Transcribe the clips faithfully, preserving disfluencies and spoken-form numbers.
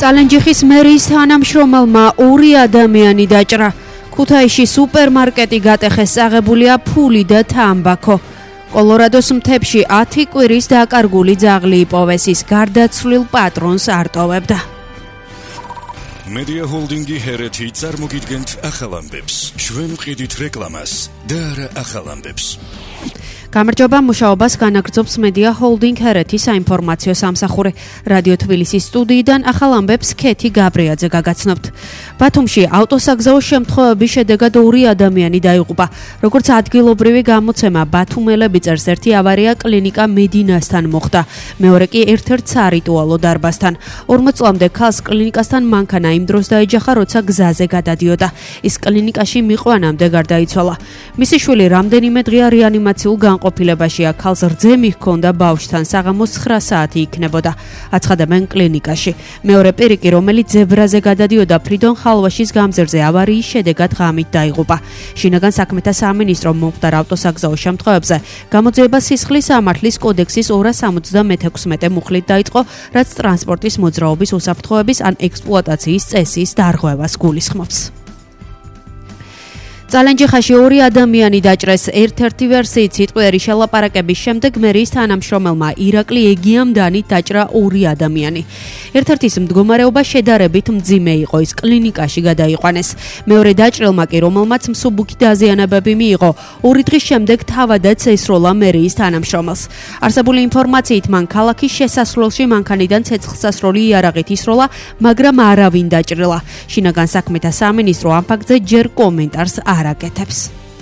წალენჯიხის მერის თანამშრომელმა ორი ადამიანი დაჭრა. ქუთაისში სუპერმარკეტი გატეხეს, აღებულია ფული და თამბაქო. კოლორადოს მთებში ათი კვირის დაკარგული ძაღლი იპოვეს, ის გარდაცვლილ პატრონს არტოვებდა. Media Holding-ი ჰერეთი წარმოგიდგენთ ახალ ამბებს. ჩვენ ვყიდით რეკლამას და არა ახალ ამბებს. გამარჯობა, მუშაობას განაგრძობს Media Holding ჰერეთის საინფორმაციო სამსახური. რადიო თბილისის სტუდიიდან ახალ ამბებს ქეთი გაბრიაძე გაგაცნობთ. ბათუმში ავტოსაგზაო შემთხვევების შედეგად ორი ადამიანი დაიღუპა. როგორც ადგილობრივი გამოცემა ბათუმელები წერს, ერთი ავარია კლინიკა მედინასთან მოხდა, მეორე კი ერთ-ერთ სარიტუალო დარბაზთან. ორმოც წლამდე ქალს კლინიკასთან მანქანა იმ დროს დაეჯახა, როცა გზაზე გადადიოდა. ის კლინიკაში მიყვანამდე გარდაიცვალა. მისი შვილი რამდენიმე დღეა რეანიმაციულ განყოფილებაშია. ქალს რძემი ჰქონდა ბავშვთან, საღამოს ცხრა საათი იქნებოდა. აცხადებენ კლინიკაში. მეორე პირი კი, რომელიც ზებრაზე გადადიოდა ფრიდონ ხალვაშის გამზირზე, ავარიის შედეგად ღამით დაიღუპა. შინაგან საქმეთა სამინისტრომ მომხდარ ავტოსაგზაო შემთხვევებზე გამოძიება სისხლის სამართლის კოდექსის ორას სამოცდამეექვსმეტე მუხლით დაიწყო, რაც ტრანსპორტის მოძრაობის უსაფრთხოების ან ექსპლუატაციის წესის დარღვევას გულისხმობს. წალენჯიხაში ორი ადამიანი დაჭრეს. ერთ-ერთი ვერსიით სიტყვიერი შელაპარაკების შემდეგ მერის თანამშრომელმა ირაკლი ეგიამ დანით დაჭრა ორი ადამიანი. ერთ-ერთის მდგომარეობა შედარებით მძიმე იყო, ის კლინიკაში გადაიყვანეს. მეორე დაჭრილმა კი, რომელმაც მსუბუქი დაზიანებები მიიღო, ორი დღის შემდეგ თავადაც ესროლა მერის თანამშრომელს. არსებული ინფორმაციით, მან ქალაქის შესასვლელში მანქანიდან ცეცხლსასროლი იარაღით ისროლა, მაგრამ არავინ დაჭრილა. შინაგან საქმეთა სამინისტრო ამ ფაქტზე ჯერ კომენტარს არ აკეთებს.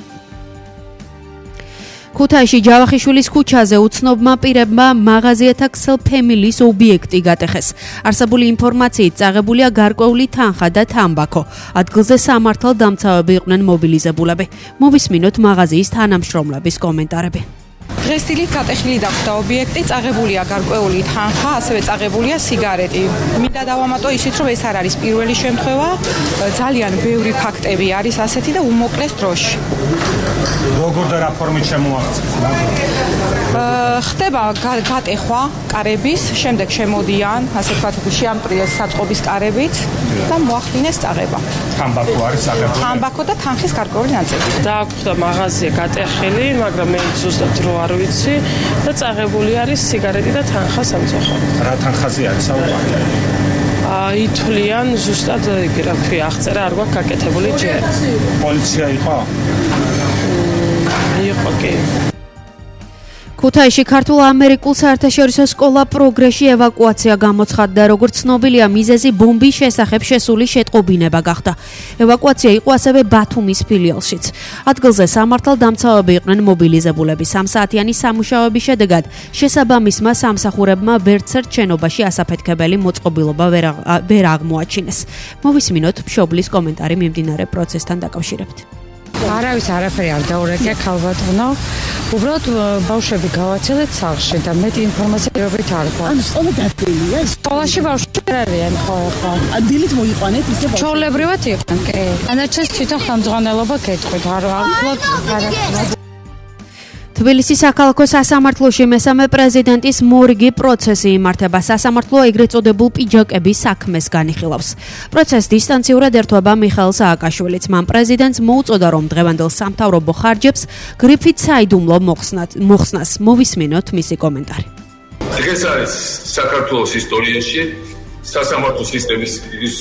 ქუთაისში ჯავახიშვილის ქუჩაზე უცნობმა პირებმა მაღაზიათა ქსელ ფემილის ობიექტი გატეხეს. არსებული ინფორმაციით, წაღებულია გარკვეული თანხა და თამბაქო. ადგილზე სამართალ დამცავები იყვნენ მობილიზებულები. მოვისმინოთ მაღაზიის თანამშრომლების კომენტარები. დღესდილით გატეხილი დახვდა ობიექტი, წაღებულია გარკვეული თანხა, ასევე წაღებულია სიგარეტი. მინდა დავამატო ისიც, რომ ეს არ არის პირველი შემთხვევა, ძალიან ბევრი ფაქტები არის ასეთი და უმოკლეს დროში. როგორ და რა ფორმით შემოაღწევს? ხდება გატეხვა კარების, შემდეგ შემოდიან, ასე ვთქვათ, შეამპრიეს საწყობის კარებით და მოახდინეს წაღება. თამბაქო არის აღებული. თამბაქო და თანხის გარკვეული ნაწილი. დააქვთ მაღაზია გატეხილი, მაგრამ მე ზუსტად რო არ ვიცი და წაღებული არის სიგარეტი და თანხა სამწუხაროდ. რა თანხაზე არის საუბარი? ითვლიან ზუსტად იგი რა ქვია, აღწერა არ გვაქვს გაკეთებული ჯერ. პოლიცია იყო? იყო კი. ქუთაისში ქართულ-ამერიკულ საერთაშორისო სკოლა პროგრესში ევაკუაცია გამოცხადდა. როგორც ცნობილია, მიზეზი ბომბის შესახებ შესული შეტყობინება გახდა. ევაკუაცია იყო ასევე ბათუმის ფილიალშიც. ადგილზე სამართალ დამცავები იყვნენ მობილიზებულები. სამსაათიანი სამუშაოების შედეგად შესაბამისმა სამსახურებმა ვერცერთ შენობაში ასაფეთქებელი მოწყობილობა ვერ აღმოაჩინეს. მოვისმინოთ მშობლის კომენტარი მიმდინარე პროცესთან დაკავშირებით. არავის არაფერი არ დაურეკია ქალბატონო. უბრალოდ ბავშვები გავაცილეთ სახლში და მეტი ინფორმაცია პირობით არ გვაქვს. ანუ სკოლა დაწელია? სკოლაში ბავშვები არიან ხო ხო. დილით მოიყვანეთ ისე ბავშვები? ჩვეულებრივად იყვნენ, კი. დანარჩენს თვითონ ხელმძღვანელობა გეტყვით, არ ვაფლოთ არაფერს. თბილისის საქალაქო სასამართლოში მესამე პრეზიდენტის მორიგი პროცესი იმართება. სასამართლო ეგრეთ წოდებულ პიჯაკების საქმეს განიხილავს. პროცესს დისტანციურად ერთვება მიხეილ სააკაშვილიც. მან პრეზიდენტს მოუწოდა, რომ დღევანდელ სამთავრობო ხარჯებს გრიფით საიდუმლო მოხსნას. მოვისმინოთ მისი კომენტარი. დღეს არის საქართველოს ისტორიაში სასამართლო სისტემის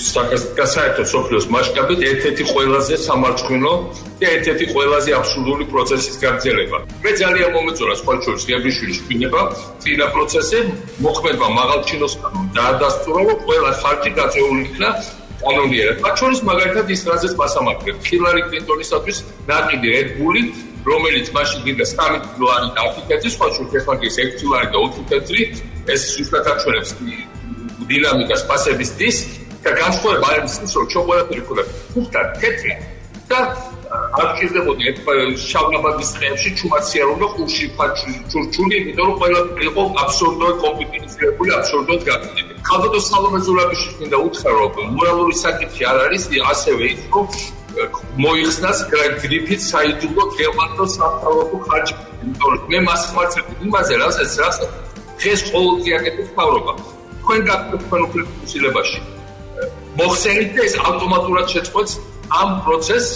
საერთო სოფლიოს მასშტაბით ერთ-ერთი ყველაზე სამარცხვინო და ერთ-ერთი ყველაზე აბსურდული პროცესის გაგრძელება. მე ძალიან მომეწონა სხვა შორის ღიაბიშვილის შვილება, წინა პროცესი მოქმედმა მაღალჩინოს დაადასტურა, რომ ყველა ხარჯი გაწეული იქნა კანონიერად. მათ შორის მაგალითად ის რაზეც მასამართლებ, ჰილარი კლინტონისათვის ნაკიდი რედბული, რომელიც მაშინ გინდა სამი დოლარი და ათი თეთრი, სხვა შორის ახლა კი ექვსი დოლარი და ოთხი თეთრი, ეს ზუსტად აჩვენებს დინამიკას პასების დის და განსხვავება არის ის, რომ ჩვენ ყველაფერი ვქონდა ფუხტად თეთრი და არ გჭირდებოდა შავნაბადის დღეებში ჩუმაცია რომ და ხურში ჩურჩული, იმიტომ რომ ყველაფერი იყო აბსურდულად კომპიუტერიზირებული, აბსურდულად გაკეთებული. ხალხო სალომე ზურაბიშვილს მინდა უთხრა, რომ მორალური საკითხი არ არის ასევე ის, რომ მოიხსნას გრიფით საიდუმლო გეომანტო სამთავრობო ხარჯი. იმიტომ რომ მე მას ხმარწებ იმაზე, რასაც დღეს ყოველდღე აკეთებს მთავრობა. თქვენ გაკეთებთ თქვენ უფლებების ცვლილებაში. მოხსენით და ეს ავტომატურად შეწყვეტს ამ პროცესს.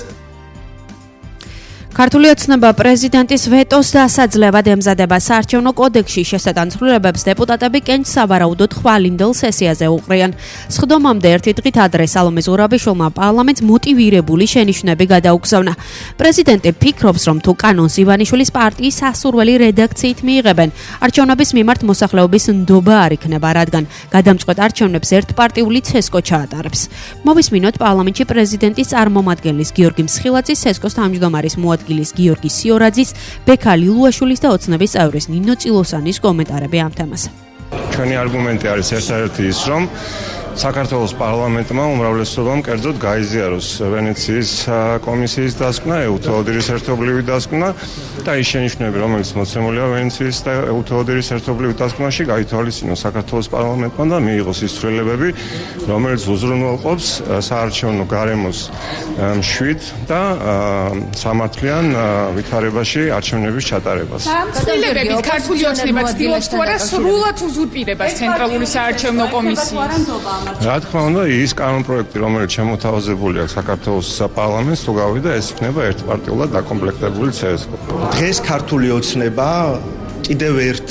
ქართული ოცნება პრეზიდენტის ვეტოს დასაძლევად ემზადება საარჩევნო კოდექსში შესატანცრულებებს დეპუტატები კენჭ სავარაუდოდ ხვალინდელ სესიაზე უყრიან. სხდომამდე ერთი დღით ადრე სალომე ზურაბიშვილმა პარლამენტს მოტივირებული შენიშვნები გადაუგზავნა. პრეზიდენტი ფიქრობს, რომ თუ კანონს ივანიშვილის პარტიის სასურველი რედაქციით მიიღებენ, არჩევნების მიმართ მოსახლეობის ნდობა არ იქნება, რადგან გადამწყვეტ არჩევნებს ერთპარტიული ცესკო ჩაატარებს. მოვისმინოთ პარლამენტში პრეზიდენტის წარმომადგენლის გიორგი მსხილაძის, სესკოს თავმჯდომარის მოადგილის გიორგი სიორაძის, ბექა ლილუაშვილის და ოცნების წევრის ნინო წილოსანის კომენტარები ამ თემაზე. ჩვენი არგუმენტი არის ერთ-ერთი ის, რომ საქართველოს პარლამენტმა უმრავლესობამ კერძოდ გაიზიაროს ვენეციის კომისიის დასკვნა, ეუთოოდირის ერთობლივი დასკვნა და ის შენიშვნები, რომელიც მოცემულია ვენეციის და ეუთოოდირის ერთობლივი დასკვნაში, გაითვალისწინოს საქართველოს პარლამენტმა და მიიღოს ის ცვლილებები, რომელიც უზრუნველყოფს საარჩევნო გარემოს მშვიდ და სამართლიან ვითარებაში არჩევნების ჩატარებას. ცვლილებებით ქართული ოცნება ცდილობს თუ არა სრულად უზურპირებას ცენტრალური საარჩევნო კომისიის. რა თქმა უნდა, ის კანონპროექტი, რომელიც შემოთავაზებული აქვს საქართველოს პარლამენტს, თუ გავიდა, ეს იქნება ერთპარტიულად დაკომპლექტებული ცესკო. დღეს ქართული ოცნება კიდევ ერთ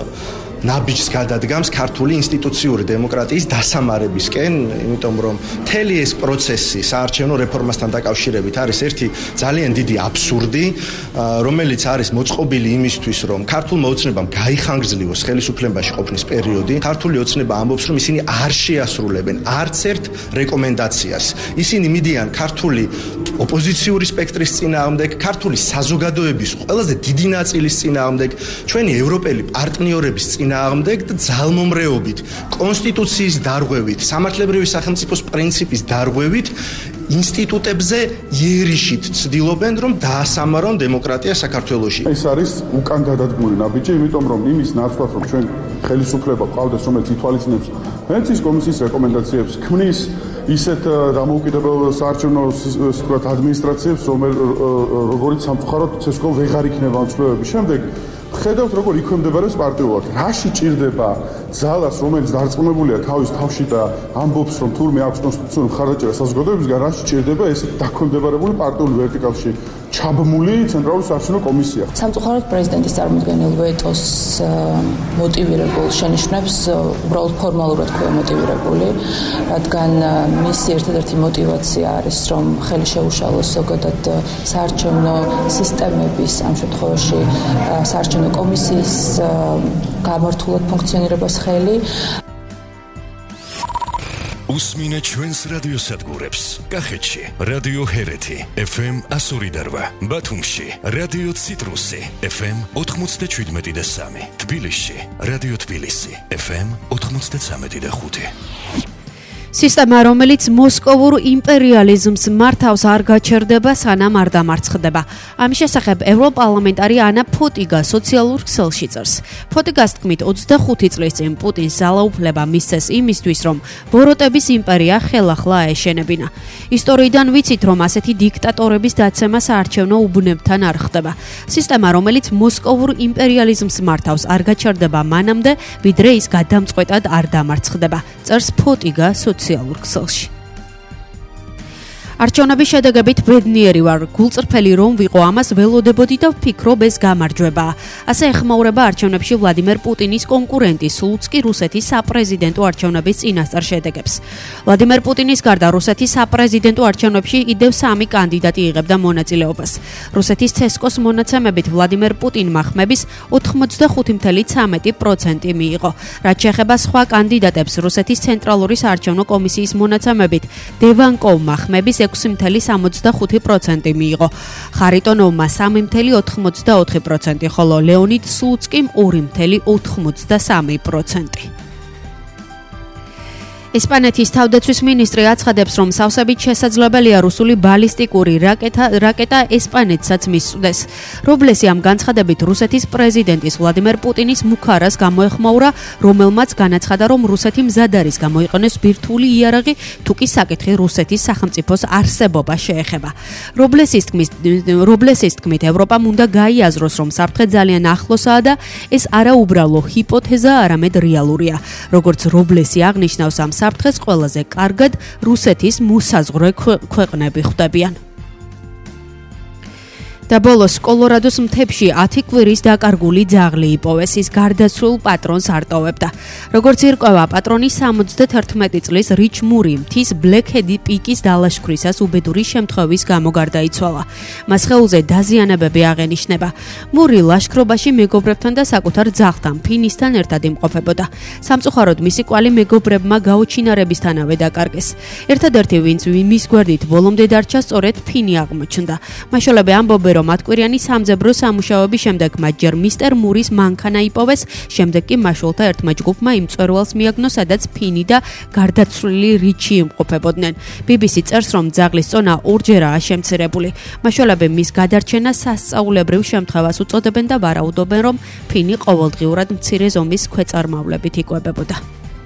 ნაბიჯს გადადგამს ქართული ინსტიტუციური დემოკრატიის დასამარებისკენ, იმიტომ რომ მთელი ეს პროცესი საარჩევნო რეფორმასთან დაკავშირებით არის ერთი ძალიან დიდი აბსურდი, რომელიც არის მოწყობილი იმისთვის, რომ ქართულმა ოცნებამ გაიხანგრძლივოს ხელისუფლებაში ყოფნის პერიოდი. ქართული ოცნება ამბობს, რომ ისინი არ შეასრულებენ არც ერთ რეკომენდაციას. ისინი მიდიან ქართული ოპოზიციური სპექტრის წინააღმდეგ, ქართული საზოგადოების ყველაზე დიდი ნაწილის წინააღმდეგ, ჩვენი ევროპელი პარტნიორების წინააღმდეგ და ძალმომრეობით, კონსტიტუციის დარღვევით, სამართლებრივი სახელმწიფოს პრინციპის დარღვევით ინსტიტუტებზე იერიშით ცდილობენ, რომ დაასამარონ დემოკრატია საქართველოში. ეს არის უკან გადადგმული ნაბიჯი, იმიტომ რომ იმის ნაცვლად, რომ ჩვენ ხელისუფლება ყავდეს, რომელიც ითვალისწინებს ვენეციის კომისიის რეკომენდაციებს, ქმნის ისეთ დამოუკიდებელ საარჩევნო ადმინისტრაციებს, როგორც სამწუხაროდ ცესკო ვეღარ იქნება ამ ცვლილებების შემდეგ. ხედავთ, როგორ იქვემდებარებს პარტიულად. რაში ჭირდება ძალას, რომელიც დარწმუნებულია თავის თავში და ამბობს, რომ თურმე აქვს კონსტიტუციური მხარდაჭერა საზოგადოებისგან, რაში ჭირდება ეს დაქვემდებარებული პარტიული ვერტიკალში ჩაბმული ცენტრალური საარჩევნო კომისია. სამწუხაროდ პრეზიდენტის წარმოდგენილ ვეტოს მოტივირებულ შენიშვნებს უბრალოდ ფორმალურად ქვია მოტივირებული, რადგან მისი ერთადერთი მოტივაცია არის, რომ ხელი შეუშალოს ზოგადად საარჩევნო სისტემების, ამ შემთხვევაში საარჩევნო კომისიის გამართულად ფუნქციონირებას ხელი. უსმინე ჩვენს რადიოსადგურებს. კახეთში რადიო ჰერეთი ეფ ემ one oh eight, ბათუმში რადიო ციტრუსი ეფ ემ ninety-seven და three, თბილისში რადიო თბილისი ეფ ემ ninety-three და five. სისტემა, რომელიც მოსკოვურ იმპერიალიზმს მართავს, არ გაჩერდება, სანამ არ დამარცხდება. ამის შესახებ ევროპარლამენტარი ანა ფოტიგა სოციალურ ქსელში წერს. ფოტიგას თქმით, ოცდახუთი წლის წინ პუტინს ძალაუფლება მისცეს იმისთვის, რომ ბოროტების იმპერია ხელახლა აეშენებინა. ისტორიიდან ვიცით, რომ ასეთი დიქტატორების დაცემა საარჩევნო უბნებთან არ ხდება. სისტემა, რომელიც მოსკოვურ იმპერიალიზმს მართავს, არ გაჩერდება მანამდე, ვიდრე ის გადამწყვეტად არ დამარცხდება. წერს ფოტიგა სოციალურ ქსელში. არჩევნების შედეგებით ბედნიერი ვარ, გულწრფელი რომ ვიყო, ამას ველოდებოდი და ვფიქრობ, ეს გამარჯვებაა. ასე ეხმაურება არჩევნებში ვლადიმერ პუტინის კონკურენტი სლუცკი რუსეთის საპრეზიდენტო არჩევნების წინასწარ შედეგებს. ვლადიმერ პუტინის გარდა რუსეთის საპრეზიდენტო არჩევნებში კიდევ სამი კანდიდატი იღებდა მონაწილეობას. რუსეთის ცესკოს მონაცემებით ვლადიმერ პუტინმა ხმების ოთხმოცდახუთი წამი პროცენტი მიიღო. რაც შეეხება სხვა კანდიდატებს, რუსეთის ცენტრალური საარჩევნო კომისიის მონაცემებით დევანკოვმა ხმების ექვსი სამოცდახუთი პროცენტი მიიღო. ხარიტონოვმა სამი ოცდაოთხი პროცენტი, ხოლო ლეონიდ სლუცკიმ ორი ოცდასამი პროცენტი. ესპანეთის თავდაცვის მინისტრი აცხადებს, რომ სავსებით შესაძლებელია რუსული ბალისტიკური რაკეტა რაკეტა ესპანეთსაც მისწვდეს. რობლესი ამ განცხადებით რუსეთის პრეზიდენტის ვლადიმერ პუტინის მუქარას გამოეხმაურა, რომელმაც განაცხადა, რომ რუსეთი მზად არის გამოიყენოს ბირთვული იარაღი, თუ კი საკითხი რუსეთის სახელმწიფოს არსებობა შეეხება. რობლესის თქმით, რობლესის თქმით, ევროპამ უნდა გაიაზროს, რომ საფრთხე ძალიან ახლოსაა და ეს არა უბრალო ჰიპოთეზა, არამედ რეალურია. როგორც რობლესი აღნიშნავს, ამ საფრთხეს ყველაზე კარგად რუსეთის მოსაზღვრე ქვეყნები ხვდებიან. და ბოლოს კოლორადოს მთებში ათი კვირის დაკარგული ძაღლი იპოვეს, ის გარდაცვლილ პატრონს არტოვებდა. როგორც ირკვევა, პატრონი სამოცდათერთმეტი წლის რიჩ მური მთის ბლექედი პიკის დალაშქვრისას უბედური შემთხვევის გამო გარდაიცვალა. მას ხელზე დაზიანებები აღენიშნება. მური ლაშქრობაში მეგობრებთან და საკუთარ ძაღლთან ფინისთან ერთად იმყოფებოდა. სამწუხაროდ მისი კვალი მეგობრებმა გაუჩინარებისთანავე დაკარგეს. ერთადერთი ვინც მის გვერდით ბოლომდე დარჩა, სწორედ ფინი აღმოჩნდა. მაშველები ამბობენ, რომ ათკვირიანი სამძებრო სამუშაოების შემდეგ მათ ჯერ მისტერ მურის მანქანა იპოვეს, შემდეგ კი მაშველთა ერთმა ჯგუფმა იმ მწვერვალს მიაგნო, სადაც ფინი და გარდაცვლილი რიჩი იმყოფებოდნენ. ბი ბი სი წერს, რომ ძაღლის წონა ორჯერაა შემცირებული. მაშველები მის გადარჩენას სასწაულებრივ შემთხვევას უწოდებენ და ვარაუდობენ, რომ ფინი ყოველდღიურად მცირე ზომის ქვეწარმავლებით იკვებებოდა.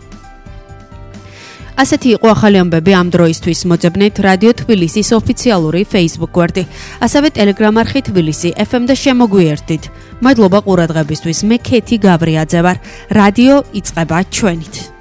ასეთი იყო ახალი ამბები ამ დროისთვის. მოძებნეთ რადიო თბილისის ოფიციალური Facebook გვერდი, ასევე Telegram არხი თბილისი ეფ ემ და შემოგვიერთდით. მადლობა ყურადღებისთვის. მე ქეთი გაბრიაძე ვარ. რადიო იწყება ჩვენით.